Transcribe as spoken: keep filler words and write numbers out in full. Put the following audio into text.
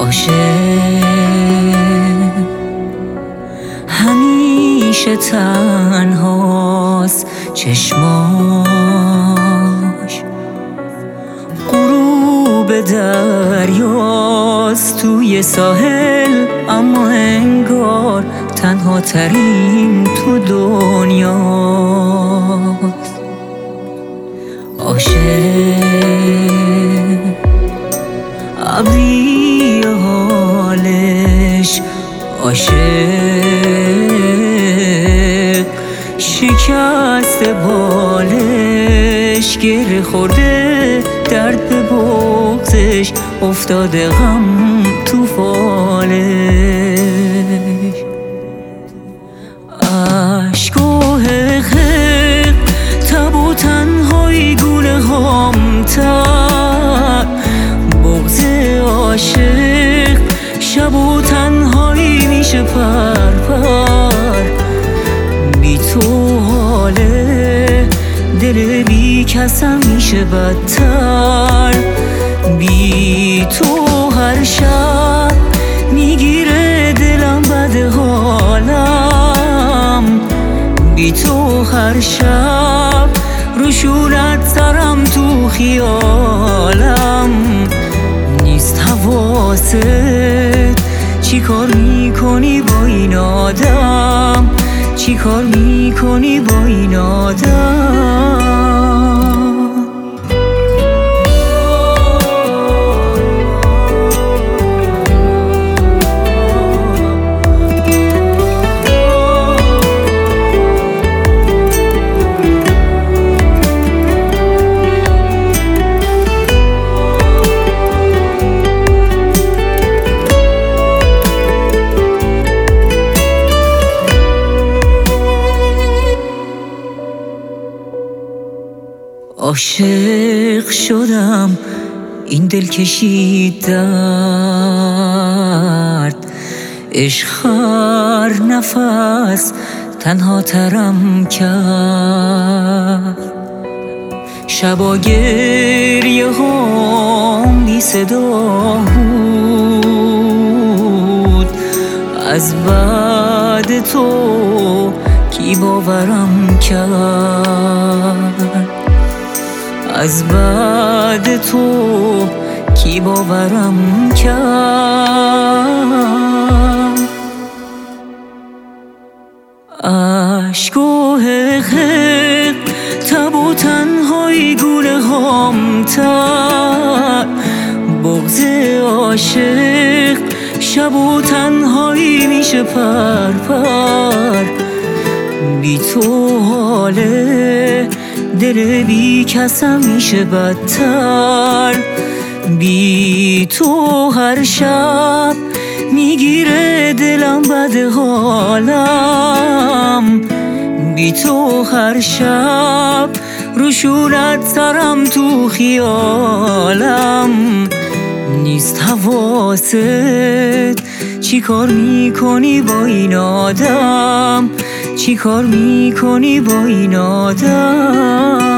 عاشق همیشه تنهاست، چشماش غروب دریاست توی ساحل، اما انگار تنها ترین تو دنیاست. عاشق ابری حالش، عاشق شکست بالش، گره خورده درد به بغضش، افتاده غم تو فالش. عشق و حق تب و تنهایی گونه هام تر، بغض عاشق شب و تنهایی میشه پر پر. بی تو حاله دل بی کسم میشه بدتر، بی تو هر شب میگیره دلم بد حالم، بی تو هر شب روشونت سرم تو خیالم. نیست حواست چی کار میکنی با این آدم، چی کار میکنی با این آدم. عاشق شدم این دل کشید درد، عشق هر نفس تنها ترم کرد. شبا گریه هام بی صدا بود، از بعد تو کی باورم کرد، از بعد تو کی باورم کرد. عشق و حق تب و تنهایی گونه هام تر، بغض عاشق شب و تنهایی میشه پر پر. بی تو حاله دل بی کسم میشه بدتر، بی تو هر شب میگیره دلم بد حالم، بی تو هر شب روشونت سرم تو خیالم. نیست حواست چی کار میکنی با این آدم، چی کار میکنی با این آدم.